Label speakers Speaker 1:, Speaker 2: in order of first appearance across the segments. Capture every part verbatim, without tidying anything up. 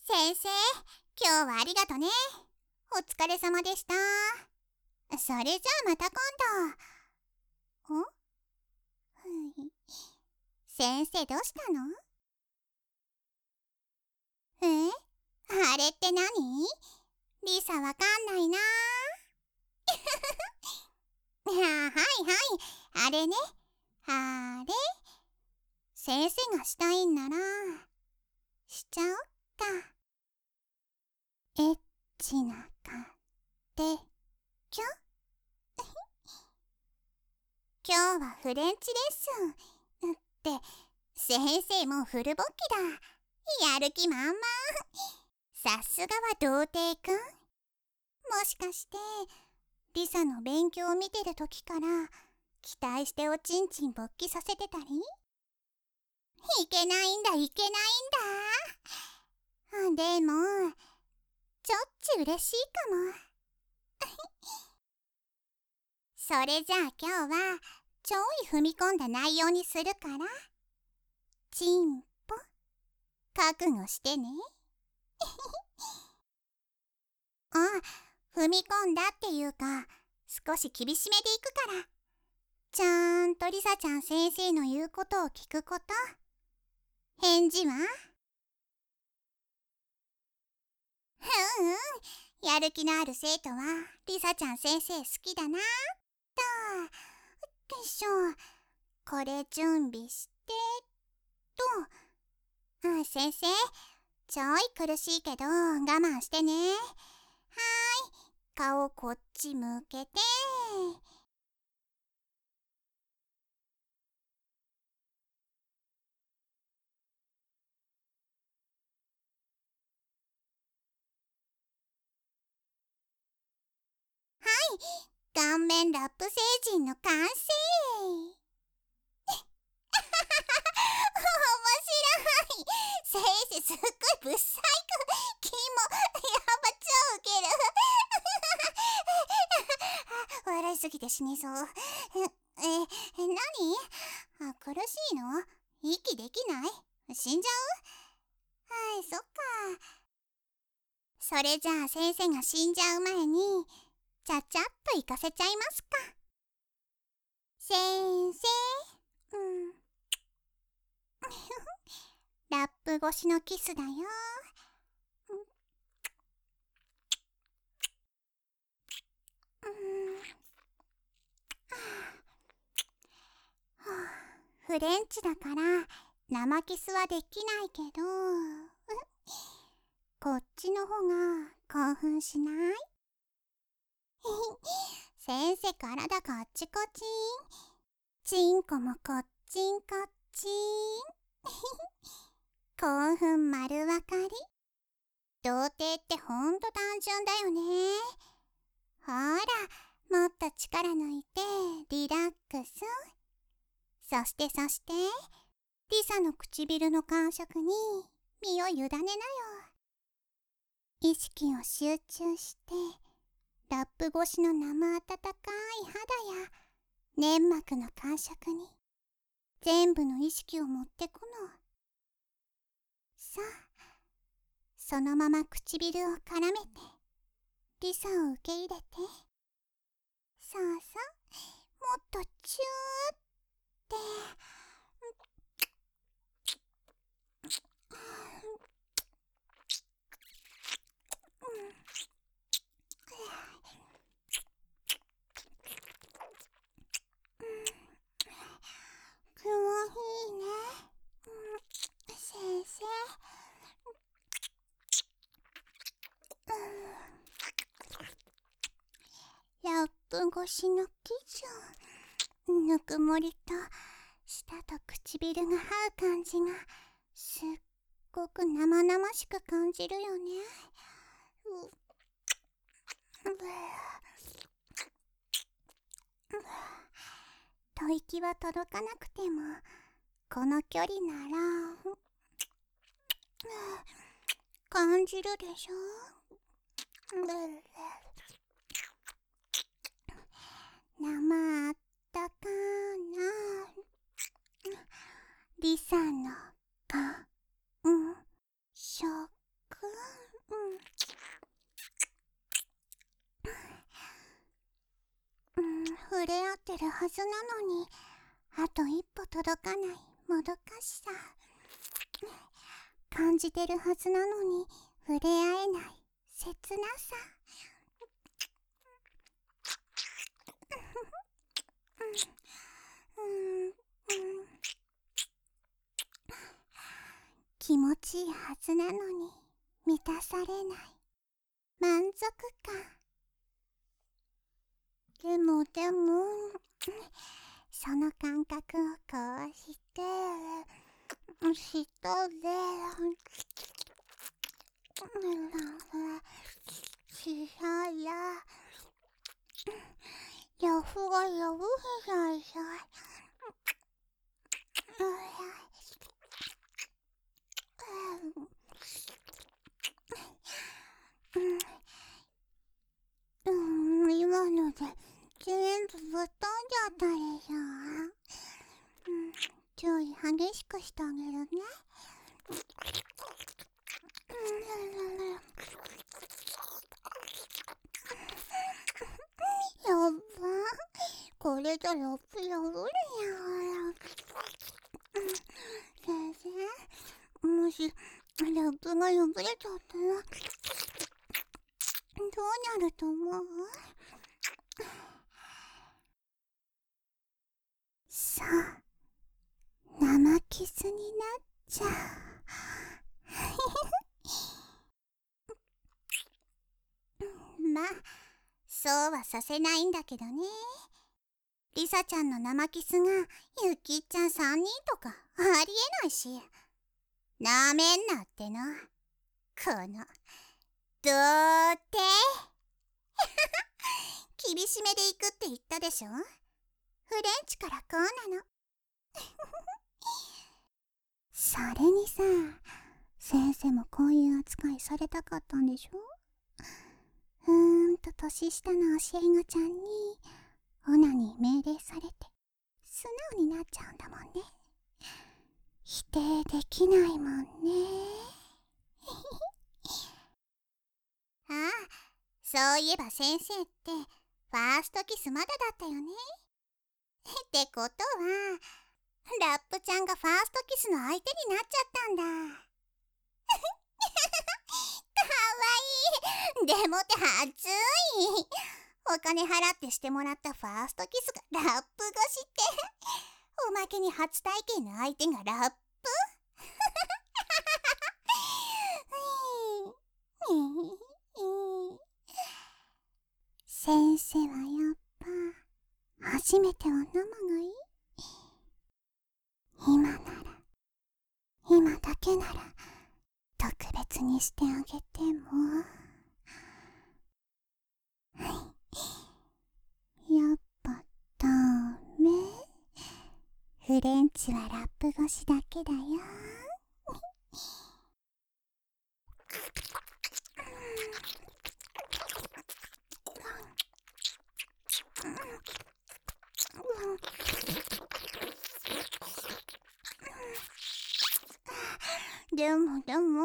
Speaker 1: 先生、今日はありがとね。お疲れ様でした。それじゃあまた今度。ん？ふい。先生どうしたの？え？あれって何？リサわかんないな。あ、はいはい、あれね。あれ。先生がしたいんなら、しちゃおっか。エッチなかってきょ今日はフレンチレッスンって先生もうフルボッキだ。やる気満々。さすがは童貞くん。もしかしてリサの勉強を見てる時から期待しておちんちん勃起させてたり？いけないんだいけないんだ。でもちょっち嬉しいかも。それじゃあ今日はちょい踏み込んだ内容にするから、チンポ覚悟してね。あ、踏み込んだっていうか少し厳しめでいくから、ちゃんとリサちゃん先生の言うことを聞くこと。返事は？うんうん、やる気のある生徒はリサちゃん先生好きだな。とよいしょ、これ準備してと。あ、先生ちょい苦しいけど我慢してね。はーい、顔こっち向けて。はい、顔面ラップ星人の完成。面白い。先生すっごいぶっさいく。キモ。やば、超ウケる。笑いすぎて死にそう。え、え、何？あ、苦しいの？息できない？死んじゃう？はい、そっか。それじゃあ先生が死んじゃう前にちゃちゃっと行かせちゃいますか。先生、うんラップ越しのキスだよ。うん、フレンチだから生キスはできないけど、こっちの方が興奮しない？先生体こっちこちん。チンコもこっちんこっちん。興奮丸わかり。童貞ってほんと単純だよね。ほら、もっと力抜いてリラックス。そしてそしてリサの唇の感触に身を委ねなよ。意識を集中してラップ越しの生温かい肌や粘膜の感触に全部の意識を持ってこの。さあ、そのまま唇を絡めてリサを受け入れて。そうそう、もっとチューって。気持ちいいね、うん、先生。ラップ越しのキス、ぬくもりと舌と唇が合う感じがすっごく生々しく感じるよね。う吐息は届かなくてもこの距離なら感じるでしょ。生あったかなリサの感触。 触れ合ってるはずなのに、あと一歩届かないもどかしさ。感じてるはずなのに触れ合えない切なさ。うんうん、気持ちいいはずなのに満たされない満足感。でもでもその感覚をこうして一人でしやらやふがやぶひゃいひゃいうん、今ので全部ぶっ飛んじゃったでしょ。うん、ちょい激しくしてあげるね。やっば、これじゃラップ破れやがら。先生、もしラップが破れちゃったらどうなると思う？さあ、生キスになっちゃう。まあ、そうはさせないんだけどね。リサちゃんの生キスがユキちゃんさんにんとかありえないし。なめんなっての。この、どうって厳しめでいくって言ったでしょ。フレンチからこうなの。それにさ、先生もこういう扱いされたかったんでしょ。うーんと年下の教え子ちゃんにオナに命令されて素直になっちゃうんだもんね。否定できないもんね。ああ、そういえば先生ってファーストキスまだだったよね。ってことはラップちゃんがファーストキスの相手になっちゃったんだ。かわいい。でもって熱い。お金払ってしてもらったファーストキスがラップ越しって、おまけに初体験の相手がラップ。先生はやっぱ初めては生がいい。今なら、今だけなら特別にしてあげても。やっぱダメ。フレンチはラップ越しだけだよ。でもでも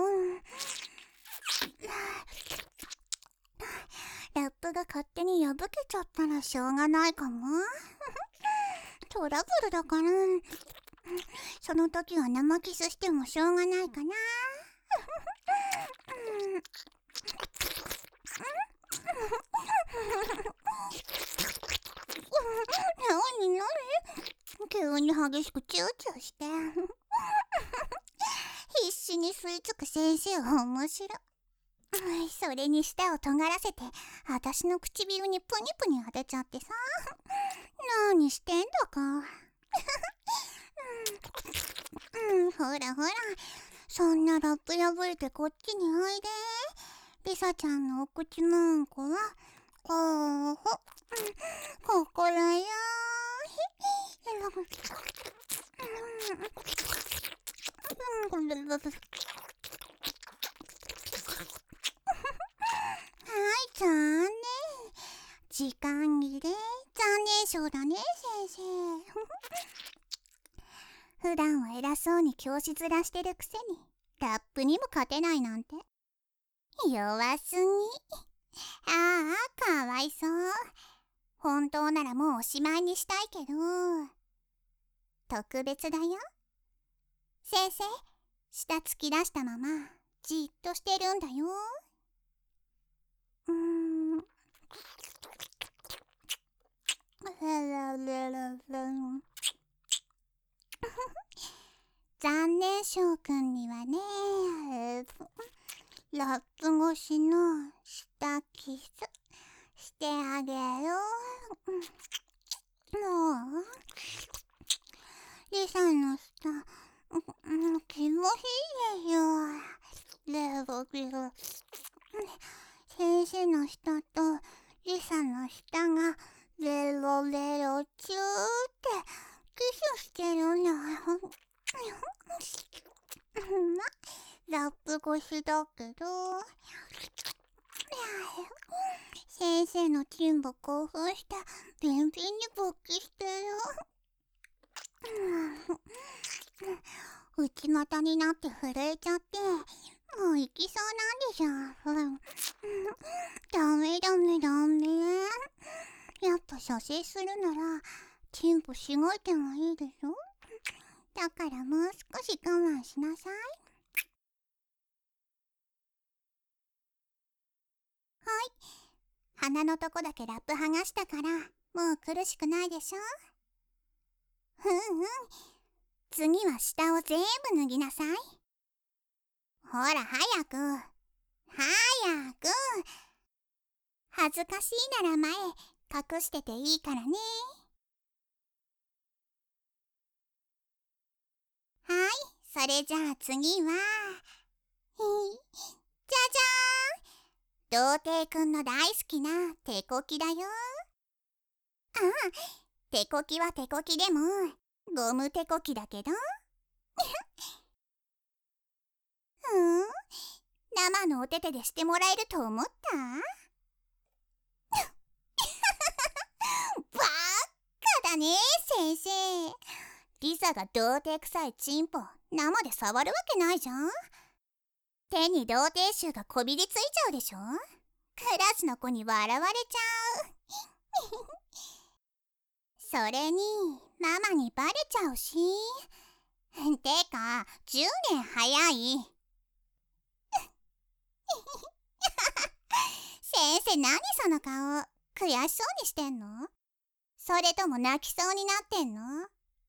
Speaker 1: ラップが勝手に破けちゃったらしょうがないかも。トラブルだからその時は生キスしてもしょうがないかな。なになに急に激しくチューチューして必死に吸い付く先生は面白い。それに舌を尖らせて私の唇にプニプニ当てちゃってさ。何してんだか。うん、ほらほら、そんなラップ破れてこっちにおいで。リサちゃんのお口のんこはこうほ、ここだよ。はい、残念。時間切れ。残念賞だね、先生。普段は偉そうに教師面してるくせにラップにも勝てないなんて弱すぎ。ああ、かわいそう。 本当ならもうおしまいにしたいけど、特別だよ。先生、舌突き出したままじっとしてるんだよ。うーん。残念翔くんにはね、ラップ越しの舌キスしてあげる。もうリサの舌、うん、気持ちいいですよ。レロリロ。先生の舌とリサの舌がレロレロチューってキスしてるんだよ。ま、ラップ越しだけど、先生のチンポ興奮してビンビンに勃起してる。内股になって震えちゃって、もう行きそうなんでしょ。ダメダメダメ。やっぱ射精するならチンポしごいてもいいでしょ。だからもう少し我慢しなさい。はい、鼻のとこだけラップ剥がしたからもう苦しくないでしょ。うんうん、次は下を全部脱ぎなさい。ほら早く早く。恥ずかしいなら前隠してていいからね。はい、それじゃあ次はじゃじゃーん、童貞くんの大好きな手こきだよ。ああ、手こきは手こきでもゴム手こきだけどうん、生のお手手でしてもらえると思った？バーカだね先生。リサが童貞臭いチンポ生で触るわけないじゃん。手に童貞臭がこびりついちゃうでしょ。クラスの子に笑われちゃう。それにママにバレちゃうし。てかじゅうねん早い。先生、何その顔、悔しそうにしてんの？それとも泣きそうになってんの？ま、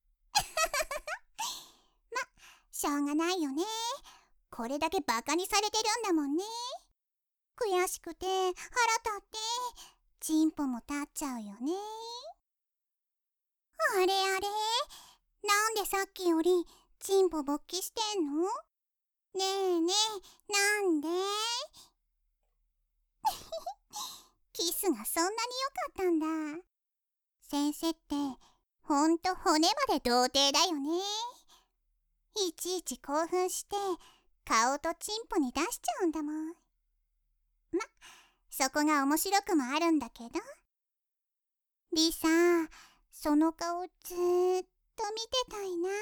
Speaker 1: しょうがないよね。これだけバカにされてるんだもんね。悔しくて腹立ってチンポも立っちゃうよね。あれあれ、なんでさっきよりチンポ勃起してんの？ねえねえ、なんで？キスがそんなに良かったんだ。先生ってほんと骨まで童貞だよね。いちいち興奮して顔とチンポに出しちゃうんだもん。ま、そこが面白くもあるんだけど。リサ、その顔ずーっと見てたいな。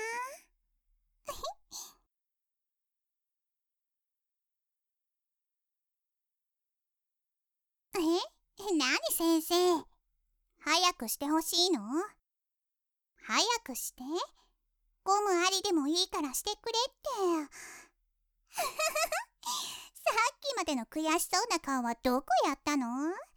Speaker 1: え？なに先生？早くしてほしいの？早くして。ゴムありでもいいからしてくれって。さっきまでの悔しそうな顔はどこやったの？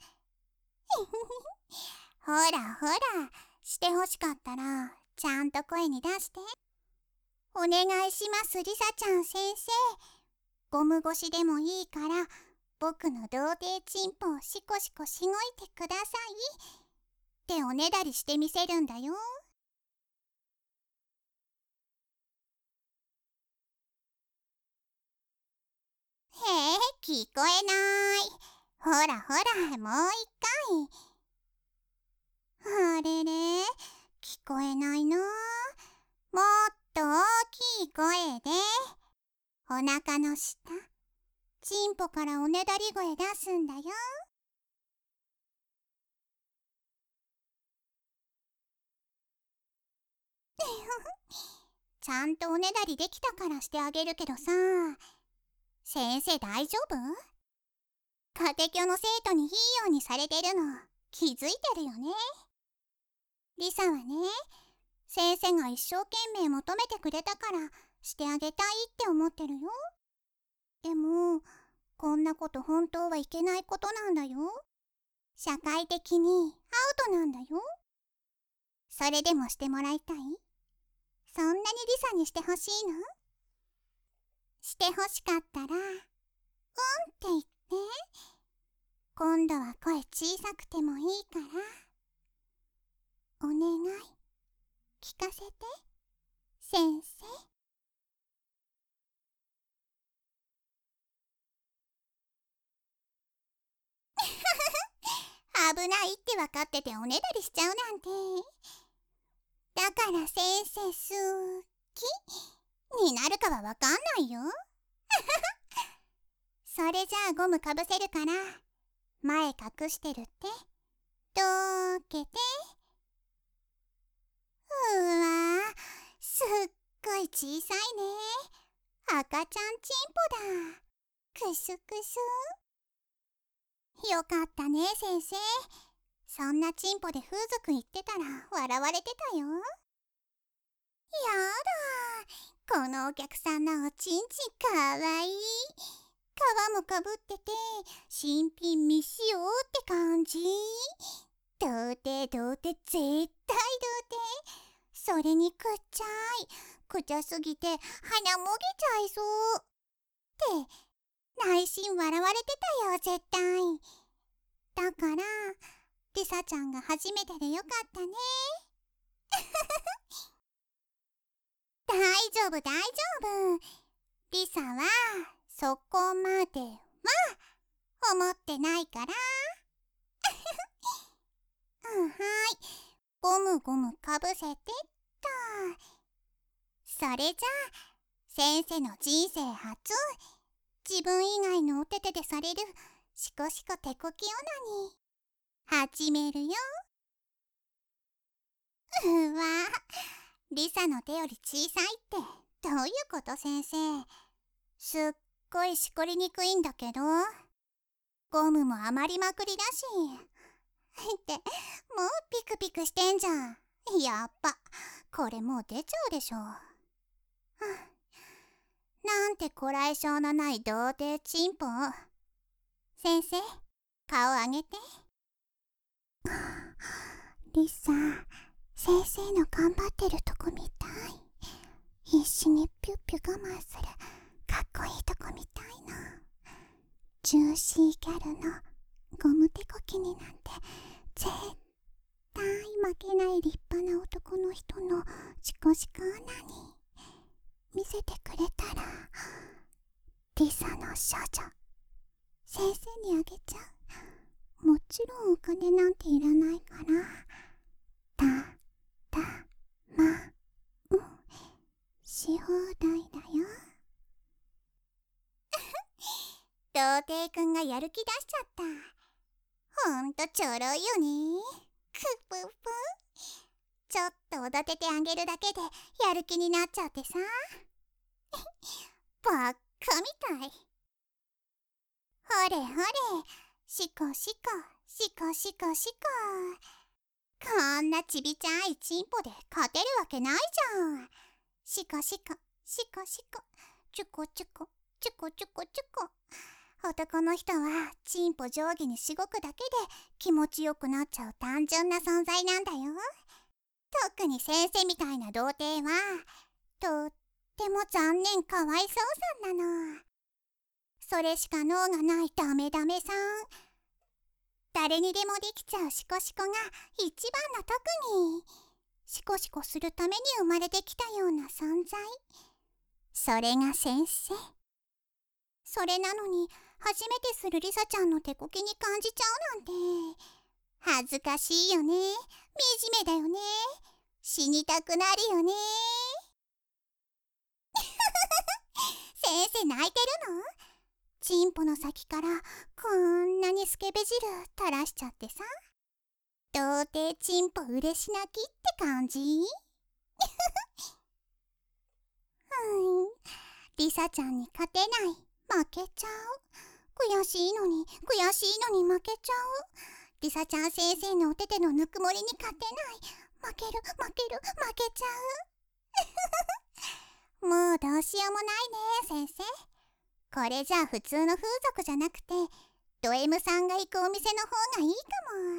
Speaker 1: ほらほら、してほしかったらちゃんと声に出して。お願いしますリサちゃん先生。ゴム越しでもいいから僕の童貞チンポをシコシコしごいてくださいっておねだりしてみせるんだよ。へえ、聞こえない。ほらほら、もう一回。あれれ、聞こえないな。もっと大きい声で。お腹の下、チンポからおねだり声出すんだよ。ちゃんとおねだりできたからしてあげるけどさ。先生大丈夫？家庭教の生徒にいいようにされてるの気づいてるよね。リサはね、先生が一生懸命求めてくれたからしてあげたいって思ってるよ。でもこんなこと本当はいけないことなんだよ。社会的にアウトなんだよ。それでもしてもらいたい？そんなにリサにしてほしいの？してほしかったら、うんって言って。今度は声小さくてもいいから。お願い、聞かせて、先生。危ないって分かってておねだりしちゃうなんて。だから先生好きになるかは分かんないよ。それじゃあゴムかぶせるから前隠してるってどけて。うわー、すっごい小さいね。赤ちゃんチンポだ。くすくす。よかったね先生。そんなチンポで風俗行ってたら笑われてたよ。やだ、このお客さんのおちんちんかわいい。皮もかぶってて新品未使用って感じ。童貞童貞絶対童貞。それにくっちゃい。くちゃすぎて鼻もげちゃいそうって内心笑われてたよ絶対。だからリサちゃんが初めてでよかったね。大丈夫大丈夫。リサはそこまでは思ってないから。うん、はい、ゴムゴムかぶせてっと。それじゃあ先生の人生初、自分以外のお手手でされるシコシコ手こきオナニー始めるよ。うわ、リサの手より小さいってどういうこと先生。すっごいしこりにくいんだけど。ゴムも余りまくりだし。ってもうピクピクしてんじゃん。やっぱこれもう出ちゃうでしょ。なんてこらえ性のない童貞チンポ。先生、顔上げて。リサ、先生の頑張ってるとこ見たい。必死にピュッピュ我慢するかっこいいとこ見たいの。ジューシーギャルのゴム手こきになんて絶対負けない立派な男の人のシコシコオナニー見せてくれたら、リサの少女先生にあげちゃう。もちろんお金なんていらないから、ただまうんし放題だよ。童貞くんがやる気出しちゃった。ほんとちょろいよね。くぷぷ。ちょっとおだててあげるだけでやる気になっちゃってさ。ばっかみたい。ほれほれ、シコシコシコシコシコ。こんなちびちゃいチンポで勝てるわけないじゃん。シコシコシコシコ、チュコチュコチュコチュコチュコ。男の人はチンポ上下にしごくだけで気持ちよくなっちゃう単純な存在なんだよ。特に先生みたいな童貞はとっても残念かわいそうさんなの。それしか脳がないダメダメさん。誰にでもできちゃうシコシコが一番の特に。シコシコするために生まれてきたような存在。それが先生。それなのに初めてするリサちゃんの手こきに感じちゃうなんて恥ずかしいよね。惨めだよね。死にたくなるよね。先生泣いてるの？チンポの先からこんなにスケベ汁垂らしちゃってさ。童貞チンポ嬉し泣きって感じ。うん、リサちゃんに勝てない。負けちゃう。悔しいのに悔しいのに負けちゃう。 リサちゃん先生のお手手のぬくもりに勝てない。負ける負ける負けちゃう。もうどうしようもないね先生。これじゃあ普通の風俗じゃなくてド M さんが行くお店の方がいいかも。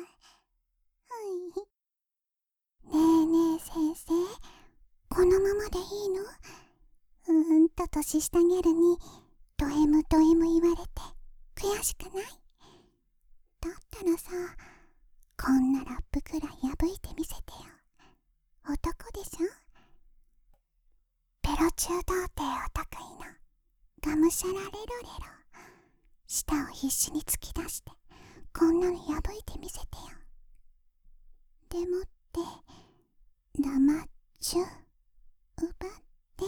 Speaker 1: はい。ねえねえ先生、このままでいいの？うーんと年下ギャルにド M ド M 言われて悔しくない？だったらさ、こんなラップくらい破いてみせてよ。男でしょ？ペロ中童貞お得意のがむしゃらレロレロ。舌を必死に突き出してこんなの破いてみせてよ。でもって生中奪って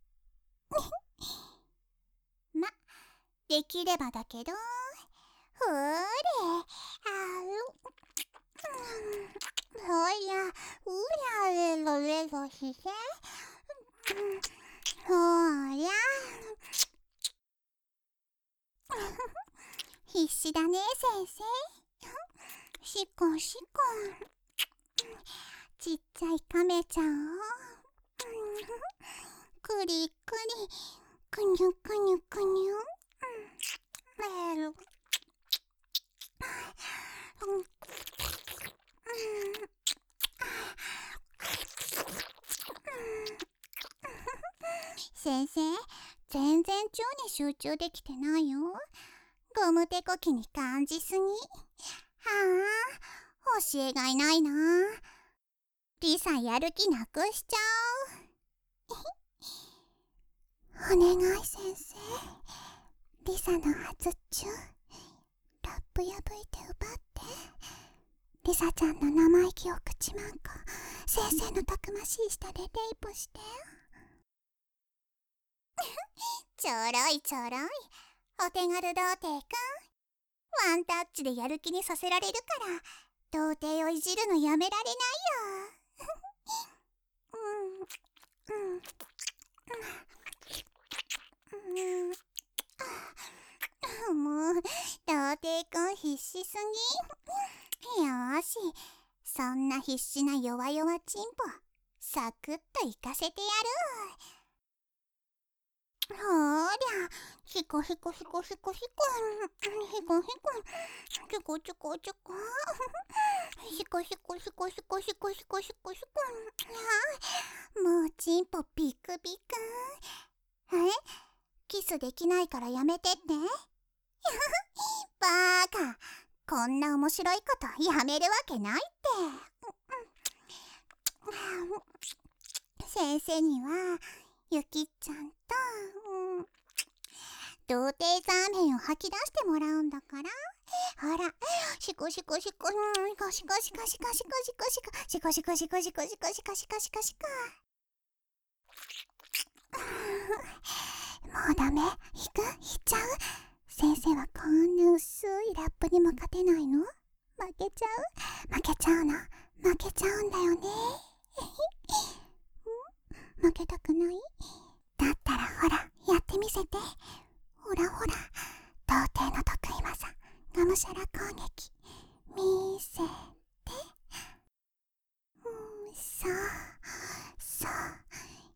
Speaker 1: ま、できればだけど。ほーれ、あう、ほりゃ、うりゃれろれろして、ほりゃ、必死だね先生。しこしこ、ちっちゃいカメちゃんをくりくり、くにゅくにゅくにゅ、えー先生、全然腸に集中できてないよ。ゴム手こきに感じすぎ。はあ、教えがいないな。リサやる気なくしちゃう。お願い先生、リサの初チューラップ破いて奪って。リサちゃんの生意気を口まんこ先生のたくましい舌でレイプして。ちょろいちょろい、お手軽童貞くん。ワンタッチでやる気にさせられるから童貞をいじるのやめられないよ。うんうんうん、もう童貞くん必死すぎ。よーし、そんな必死な弱々チンポサクッといかせてやる。ほーりゃ、ひこひこひこひこひこ、ひこひこ、ちょこちょこちょこ、ひこひこひこひこひこひこひこひこ、もうチンポビクビク。え？キスできないからやめてって？バーカ、こんな面白いことやめるわけないって。先生にはゆきちゃんと、うん、童貞ザーメンを吐き出してもらうんだから。ほら、シコシコシコ、うん、コシコシコシコシコシコシコシコシコシコシコシコシコシコシコシコ。もうダメ、引く？引っちゃう？先生はこんな薄いラップにも勝てないの？負けちゃう？負けちゃうの？負けちゃうんだよね。負けたくない？だったらほら、やってみせて。ほらほら、童貞の得意技、がむしゃら攻撃、見せて。うん、そうそう、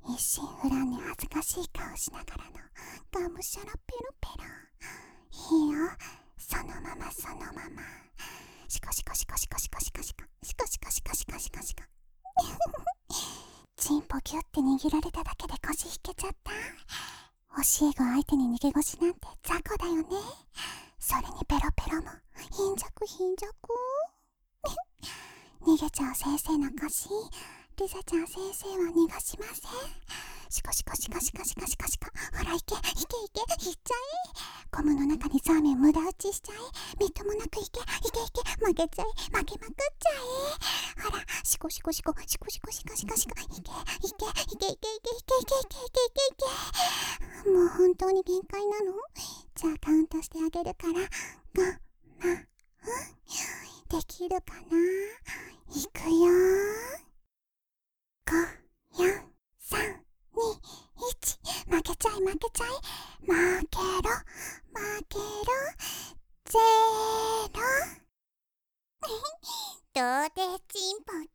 Speaker 1: 一心不乱に恥ずかしい顔しながらのがむしゃらペロペロ。いいよ、そのままそのまま。シコシコシコシコシコシコシコシコシコシコシコシコシコ。チンポギュって握られただけで腰引けちゃった。教え子相手に逃げ腰なんて雑魚だよね。それにペロペロも貧弱貧弱。逃げちゃう先生の腰、リサちゃん先生は逃がしません。シコシコシコシコシコシコシコ。ほら、いけいけいけ、いっちゃえ。ゴムの中にザーメン無駄打ちしちゃえ。みっともなくいけいけいけ、負けちゃえ、負けまくっちゃえ。ほら、シコシコシコシコシコシコシコシコ。いけいけいけいけいけいけいけいけいけいけいけ。もう本当に限界なの？じゃあカウントしてあげるから、ご、ま、うん、できるかな？いくよー。ご、よん、さん、に、いち。負けちゃい負けちゃい。負けろ負けろ。ゼロ。 童貞チンポキュー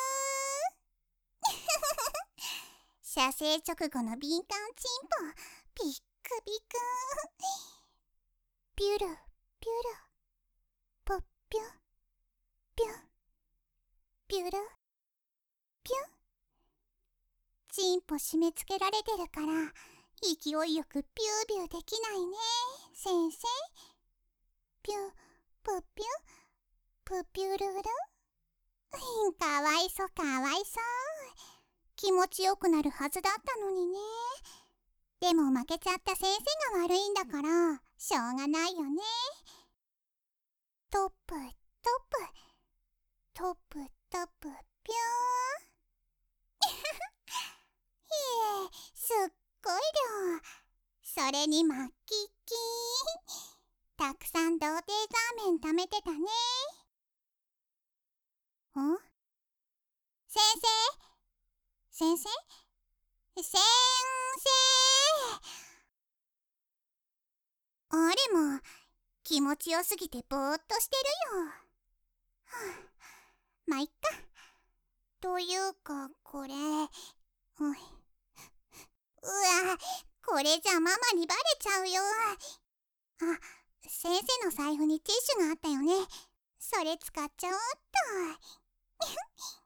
Speaker 1: 射精直後の敏感チンポピックピクピュルピュルポッピュピュピュルピュチンポ締め付けられてるから勢いよくピュービューできないね先生。ピュプピュプピュルルかわいそかわいそ。気持ちよくなるはずだったのにね。でも負けちゃった先生が悪いんだからしょうがないよね。トップトップトップトップピューひえすっごい量。それにマッキッキーたくさん童貞ザーメン貯めてたね。ん先生先生先生あれも気持ちよすぎてぼーっとしてるよ。はあ、まあいっか。というかこれおいうわこれじゃママにバレちゃうよ。あ、先生の財布にティッシュがあったよね。それ使っちゃおうっと。